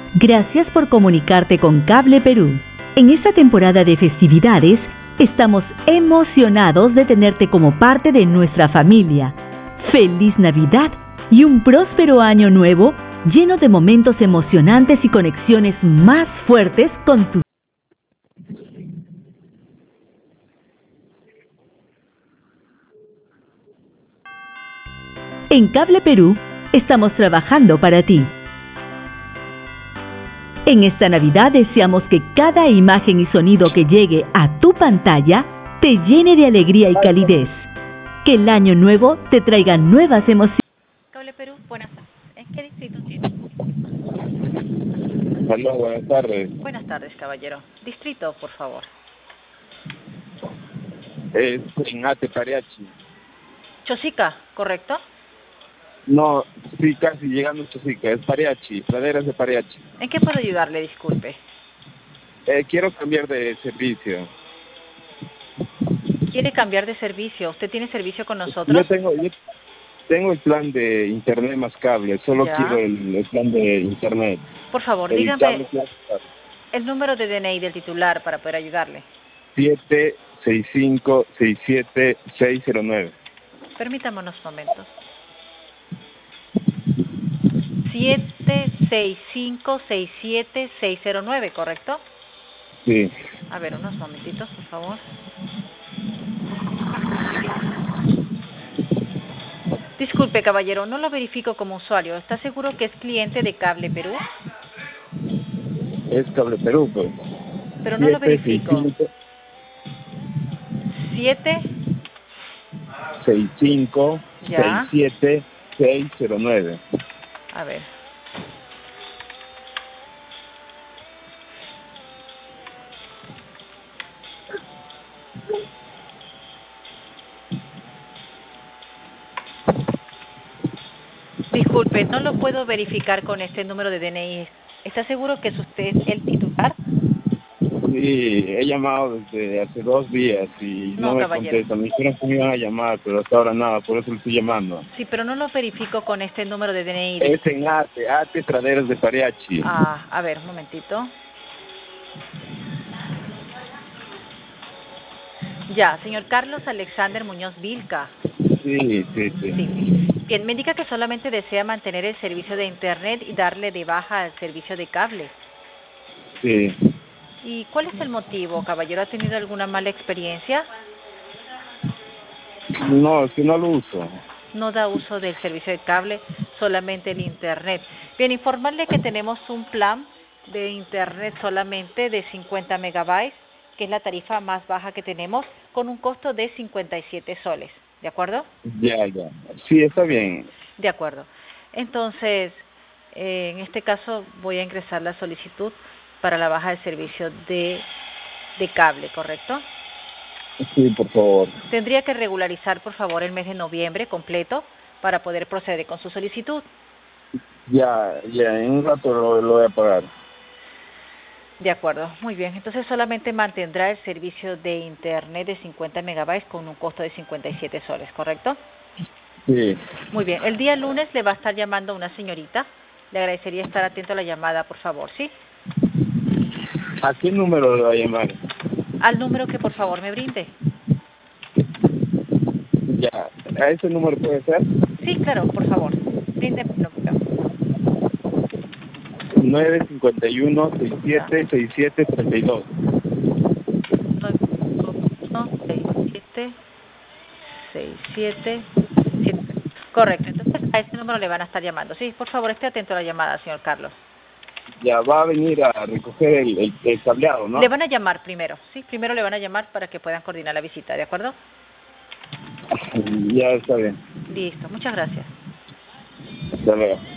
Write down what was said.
Gracias por comunicarte con Cable Perú. En esta temporada de festividades, estamos emocionados de tenerte como parte de nuestra familia. ¡Feliz Navidad y un próspero año nuevo lleno de momentos emocionantes y conexiones más fuertes con tu... En Cable Perú, estamos trabajando para ti. En esta Navidad deseamos que cada imagen y sonido que llegue a tu pantalla te llene de alegría y calidez. Que el año nuevo te traiga nuevas emociones. Cable Perú, buenas tardes. ¿En qué distrito tiene? Hola, buenas tardes. Buenas tardes, caballero. Distrito, por favor. Es en Ate Pariachi. Chosica, ¿correcto? No, sí, casi llegando a Chosica. Es Pariachi, praderas de Pariachi. ¿En qué puedo ayudarle? Disculpe. Quiero cambiar de servicio. ¿Quiere cambiar de servicio? ¿Usted tiene servicio con nosotros? Yo tengo el plan de internet más cable. Solo Ya. quiero el plan de internet. Por favor, El dígame cable clásico. el número de DNI del titular para poder ayudarle. 765-67609. Permítame unos momentos. 765-67609, ¿correcto? Sí. A ver, unos momentitos, por favor. Disculpe, caballero, no lo verifico como usuario. ¿Está seguro que es cliente de Cable Perú? Es Cable Perú, pues. Pero no lo verifico. 7 Ya. 765-67609. A ver. Disculpe, no lo puedo verificar con este número de DNI. ¿Está seguro que es usted el titular? Sí, he llamado desde hace 2 días y No, no me caballero. contestan. Me dijeron que me iban a llamar, pero hasta ahora nada, por eso le estoy llamando. Sí, pero no lo verifico con este número de DNI. Es en Ate Praderas de Pariachi. A ver, un momentito. Ya, señor Carlos Alexander Muñoz Vilca. Sí. Sí. Bien, me indica que solamente desea mantener el servicio de internet y darle de baja al servicio de cable. Sí. ¿Y cuál es el motivo, caballero? ¿Ha tenido alguna mala experiencia? No, es que no lo uso. No da uso del servicio de cable, solamente el internet. Bien, informarle que tenemos un plan de internet solamente de 50 megabytes, que es la tarifa más baja que tenemos, con un costo de 57 soles. ¿De acuerdo? Ya. Sí, está bien. De acuerdo. Entonces, en este caso voy a ingresar la solicitud para la baja del servicio de cable, ¿correcto? Sí, por favor. Tendría que regularizar, por favor, el mes de noviembre completo para poder proceder con su solicitud. Ya, en un rato lo voy a pagar. De acuerdo, muy bien. Entonces solamente mantendrá el servicio de internet de 50 megabytes con un costo de 57 soles, ¿correcto? Sí. Muy bien. El día lunes le va a estar llamando una señorita. Le agradecería estar atento a la llamada, por favor, ¿sí? ¿A qué número le va a llamar? Al número que por favor me brinde. Ya, ¿a ese número puede ser? Sí, claro, por favor. Bríndeme el número. 951-676732. 951-6767. Correcto, entonces a ese número le van a estar llamando. Sí, por favor, esté atento a la llamada, señor Carlos. Ya va a venir a recoger el cableado, ¿no? Le van a llamar primero, sí, primero le van a llamar para que puedan coordinar la visita, ¿de acuerdo? Ya está bien. Listo, muchas gracias. Hasta luego.